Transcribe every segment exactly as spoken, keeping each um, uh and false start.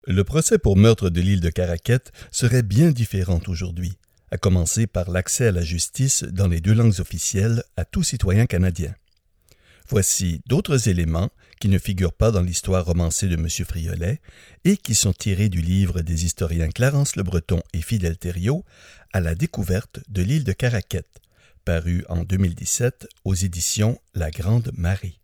Le procès pour meurtre de l'île de Caraquette serait bien différent aujourd'hui, à commencer par l'accès à la justice dans les deux langues officielles à tout citoyen canadien. Voici d'autres éléments qui ne figurent pas dans l'histoire romancée de M. Friolet et qui sont tirés du livre des historiens Clarence Le Breton et Fidèle Thériault à la découverte de l'île de Caraquette, paru en deux mille dix-sept aux éditions La Grande Marée.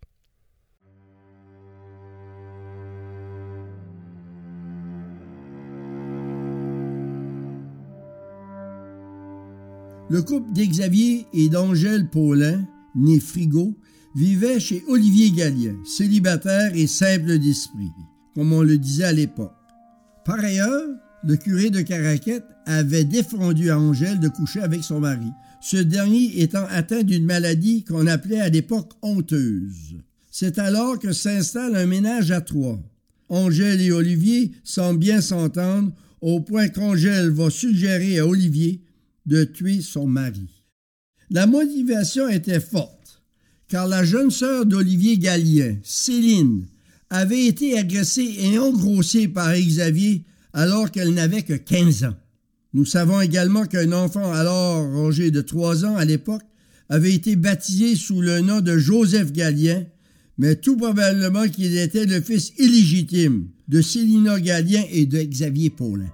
Le couple d'Xavier et d'Angèle Paulin, né Frigo, vivait chez Olivier Gallien, célibataire et simple d'esprit, comme on le disait à l'époque. Par ailleurs, le curé de Caraquette avait défendu à Angèle de coucher avec son mari, ce dernier étant atteint d'une maladie qu'on appelait à l'époque honteuse. C'est alors que s'installe un ménage à trois. Angèle et Olivier semblent bien s'entendre, au point qu'Angèle va suggérer à Olivier de tuer son mari. La motivation était forte, car la jeune sœur d'Olivier Gallien, Céline, avait été agressée et engrossée par Xavier alors qu'elle n'avait que quinze ans. Nous savons également qu'un enfant alors âgé de trois ans à l'époque avait été baptisé sous le nom de Joseph Gallien, mais tout probablement qu'il était le fils illégitime de Célina Gallien et de Xavier Paulin.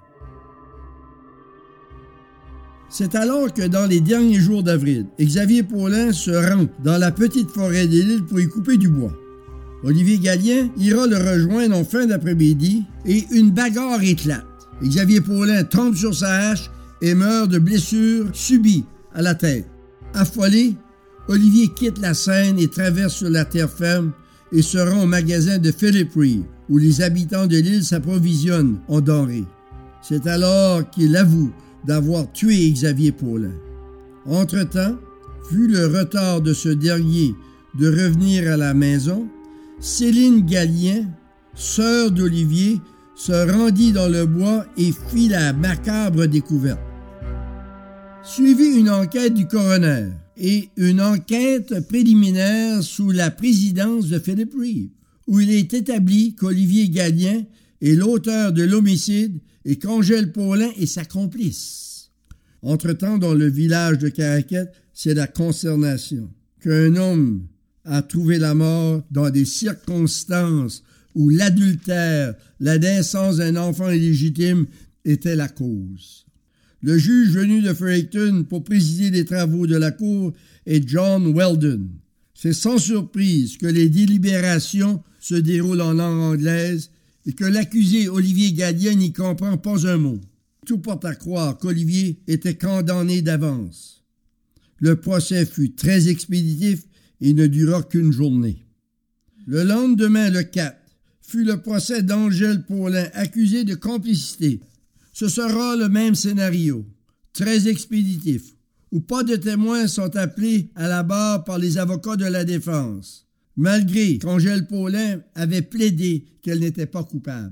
C'est alors que dans les derniers jours d'avril, Xavier Paulin se rend dans la petite forêt de l'île pour y couper du bois. Olivier Gallien ira le rejoindre en fin d'après-midi et une bagarre éclate. Xavier Paulin tombe sur sa hache et meurt de blessures subies à la tête. Affolé, Olivier quitte la scène et traverse sur la terre ferme et se rend au magasin de Philip Reeve, où les habitants de l'île s'approvisionnent en denrées. C'est alors qu'il avoue d'avoir tué Xavier Paulin. Entre-temps, vu le retard de ce dernier de revenir à la maison, Céline Gallien, sœur d'Olivier, se rendit dans le bois et fit la macabre découverte. Suivit une enquête du coroner et une enquête préliminaire sous la présidence de Philip Reeve, où il est établi qu'Olivier Gallien est l'auteur de l'homicide et qu'Angèle Paulin est sa complice. Entre-temps, dans le village de Caraquette, c'est la consternation qu'un homme a trouvé la mort dans des circonstances où l'adultère, la naissance d'un enfant illégitime était la cause. Le juge venu de Fredericton pour présider les travaux de la cour est John Weldon. C'est sans surprise que les délibérations se déroulent en langue anglaise et que l'accusé Olivier Gallien n'y comprend pas un mot. Tout porte à croire qu'Olivier était condamné d'avance. Le procès fut très expéditif et ne dura qu'une journée. Le lendemain, le quatre, fut le procès d'Angèle Paulin, accusée de complicité. Ce sera le même scénario, très expéditif, où pas de témoins sont appelés à la barre par les avocats de la défense, malgré qu'Angèle Paulin avait plaidé qu'elle n'était pas coupable.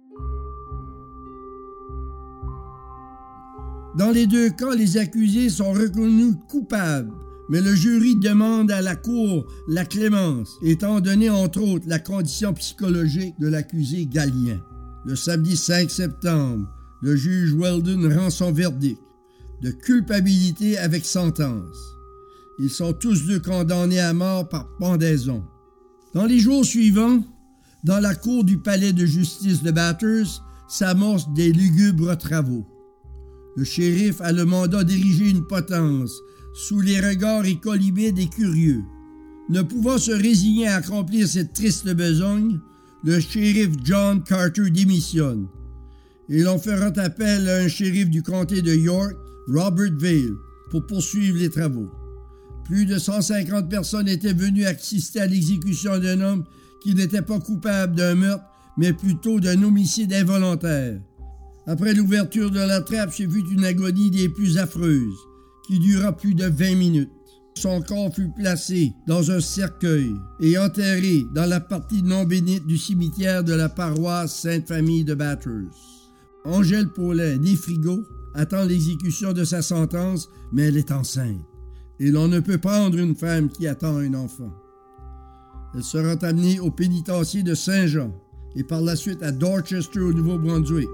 Dans les deux cas, les accusés sont reconnus coupables, mais le jury demande à la Cour la clémence, étant donné entre autres la condition psychologique de l'accusé Gallien. Le samedi cinq septembre, le juge Weldon rend son verdict de culpabilité avec sentence. Ils sont tous deux condamnés à mort par pendaison. Dans les jours suivants, dans la cour du palais de justice de Bathurst, s'amorcent des lugubres travaux. Le shérif a le mandat d'ériger une potence sous les regards écolibés des curieux. Ne pouvant se résigner à accomplir cette triste besogne, le shérif John Carter démissionne. Et l'on fera appel à un shérif du comté de York, Robert Vale, pour poursuivre les travaux. Plus de cent cinquante personnes étaient venues assister à l'exécution d'un homme qui n'était pas coupable d'un meurtre, mais plutôt d'un homicide involontaire. Après l'ouverture de la trappe, ce fut une agonie des plus affreuses, qui dura plus de vingt minutes. Son corps fut placé dans un cercueil et enterré dans la partie non bénite du cimetière de la paroisse Sainte-Famille de Bathurst. Angèle Paulin, née Frigo, attend l'exécution de sa sentence, mais elle est enceinte. Et l'on ne peut prendre une femme qui attend un enfant. Elle sera amenée au pénitencier de Saint-Jean, et par la suite à Dorchester au Nouveau-Brunswick.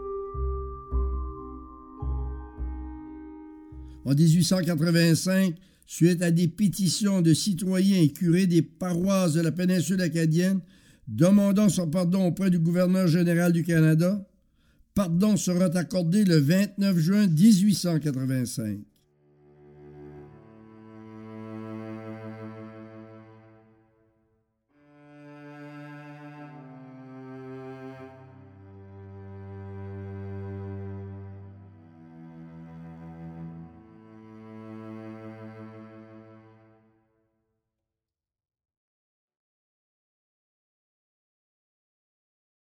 En dix-huit cent quatre-vingt-cinq, suite à des pétitions de citoyens et curés des paroisses de la péninsule acadienne demandant son pardon auprès du gouverneur général du Canada, pardon sera accordé le vingt-neuf juin mille huit cent quatre-vingt-cinq.